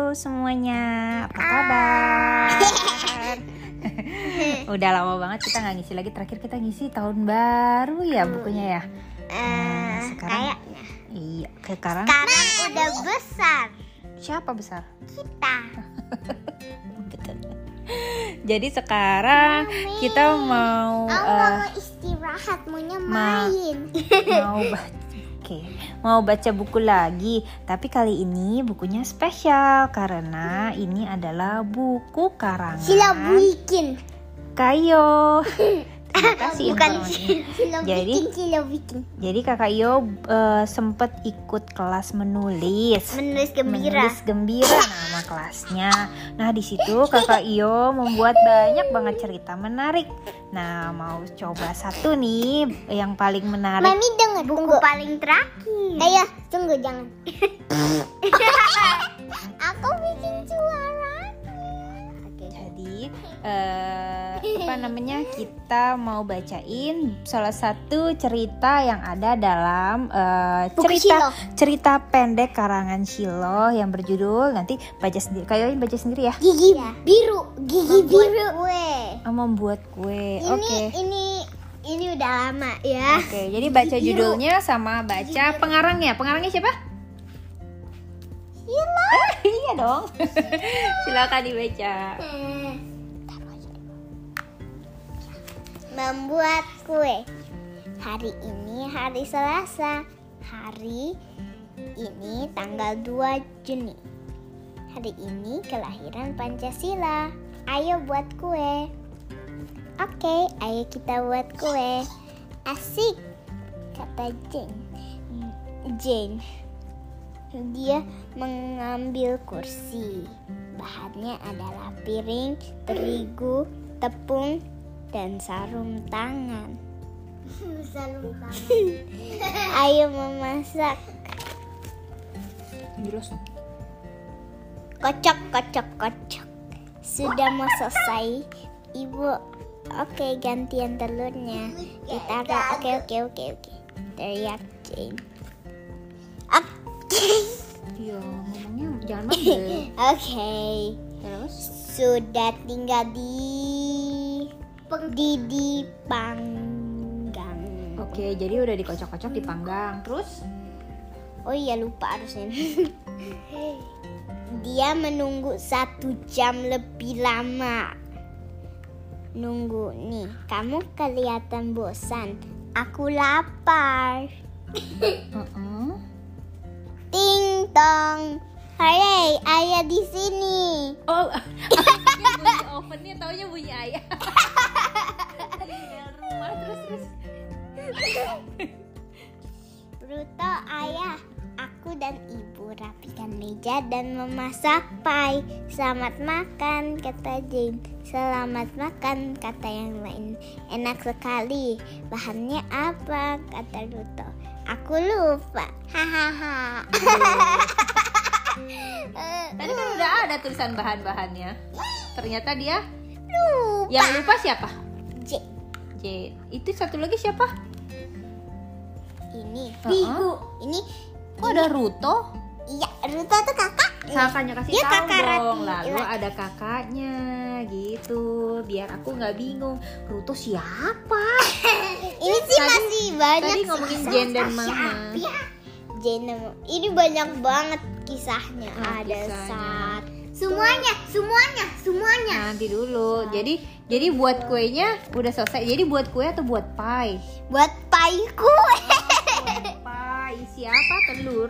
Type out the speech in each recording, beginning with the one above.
semuanya, apa kabar? Udah lama banget kita nggak ngisi lagi. Terakhir kita ngisi tahun baru ya bukunya ya. Sekarang Kayaknya. iya, sekarang udah besar. siapa besar? Kita. Betul. Jadi sekarang kita mau mau istirahat, maunya main. mau baca buku lagi. Tapi kali ini bukunya spesial karena ini adalah buku karangan Sila bikin. Kayo. Terima kasih Bukan informasinya. Sila bikin. Jadi Kakak Yo sempat ikut kelas menulis gembira nama kelasnya. Nah di situ Kakak Yo membuat banyak banget cerita menarik. Nah mau coba satu nih yang paling menarik. Mami dengar buku paling terakhir. Ayo tunggu jangan. Aku bikin suara. Jadi kita mau bacain salah satu cerita yang ada dalam cerita pendek karangan Shilo yang berjudul, nanti baca sendiri. Kayoin baca sendiri ya. Gigi biru. Membuat kue. Oke. Ini udah lama ya. Oke, jadi baca judulnya sama baca pengarangnya. Pengarangnya siapa? Shilo. Iya dong. Silakan dibaca. Membuat kue. Hari ini hari Selasa. Hari ini tanggal 2 Juni. Hari ini kelahiran Pancasila. Ayo buat kue. Oke, ayo kita buat kue. Asik, kata Jane. Dia mengambil kursi. Bahannya adalah piring, terigu, tepung, dan sarung tangan. Ayo memasak. Kocok. Sudah mau selesai, Ibu. Oke, gantian telurnya. Ditaruh. Oke. Teriak Jane. Iya, ngomongnya jangan mabuk. Oke. Terus? Sudah tinggal dipanggang. Oke, jadi udah dikocok-kocok, dipanggang. Terus? Oh iya, lupa harusnya. Dia menunggu 1 jam lebih lama. Nunggu nih, kamu kelihatan bosan. Aku lapar. Ting tong. Hei, ayah di sini. Oh, bunyi ovennya, taunya bunyi ayah. Di dalam rumah terus. Ruto, ayah, aku dan ibu rapikan meja dan memasak pie. Selamat makan, kata Jane. Selamat makan, kata yang lain. Enak sekali. Bahannya apa, kata Ruto. Aku lupa. Hahaha. Tadi kan udah ada tulisan bahan-bahannya. Ternyata dia Lupa. yang lupa siapa? J. Itu satu lagi siapa? Ini Bigu. Ini Kok ada Ruto? iya, Ruto tuh kakak. Kakaknya kasih Dia tahu kakak dong. Rati. Lalu ada kakaknya gitu. Biar aku nggak bingung. Ruto siapa? Ini sih masih banyak. Tadi ngomongin Jane dan Mama. Jane dan Mama. Ini banyak banget kisahnya. Ada kisahnya. Semuanya. Nanti dulu. Jadi buat kuenya udah selesai. Jadi buat kue atau buat pie? Buat pie kue. Buat pie. Isi apa? Telur.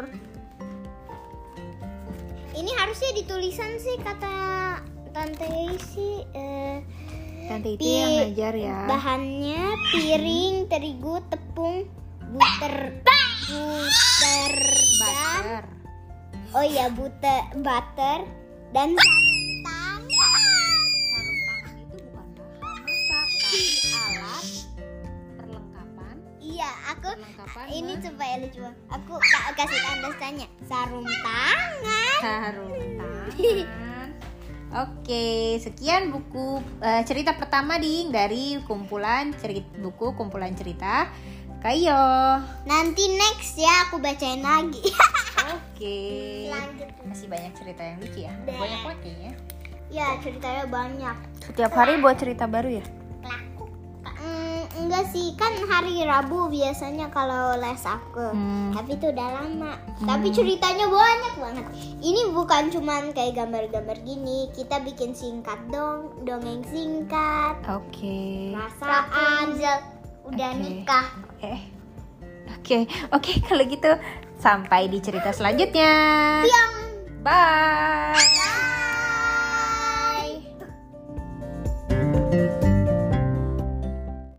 Ini harusnya ditulisan sih kata Tante Isi. Tante itu yang ngajar ya. Bahannya piring, terigu, tepung, butter. Oh iya, butter dan sarung tangan. Sarung tangan itu bukan bahan masak, tapi alat perlengkapan. Iya, aku Perlengkapan ini supaya lucu. Aku kasih tanda tanya. Sarung tangan. Oke, sekian buku cerita pertama dari buku kumpulan cerita Kayo. Nanti next ya aku bacain lagi. Oke. Oke. Selanjutnya. Masih banyak cerita yang lucu ya? Banyak banget kayaknya. Ya, ceritanya banyak. Setiap hari buat cerita baru ya? Enggak sih, kan hari Rabu biasanya kalau les aku. Tapi itu udah lama. Tapi ceritanya banyak banget. Ini bukan cuman kayak gambar-gambar gini. Kita bikin singkat dongeng singkat. Oke. Perasaan udah nikah. Oke, kalau gitu sampai di cerita selanjutnya. Siang. Bye.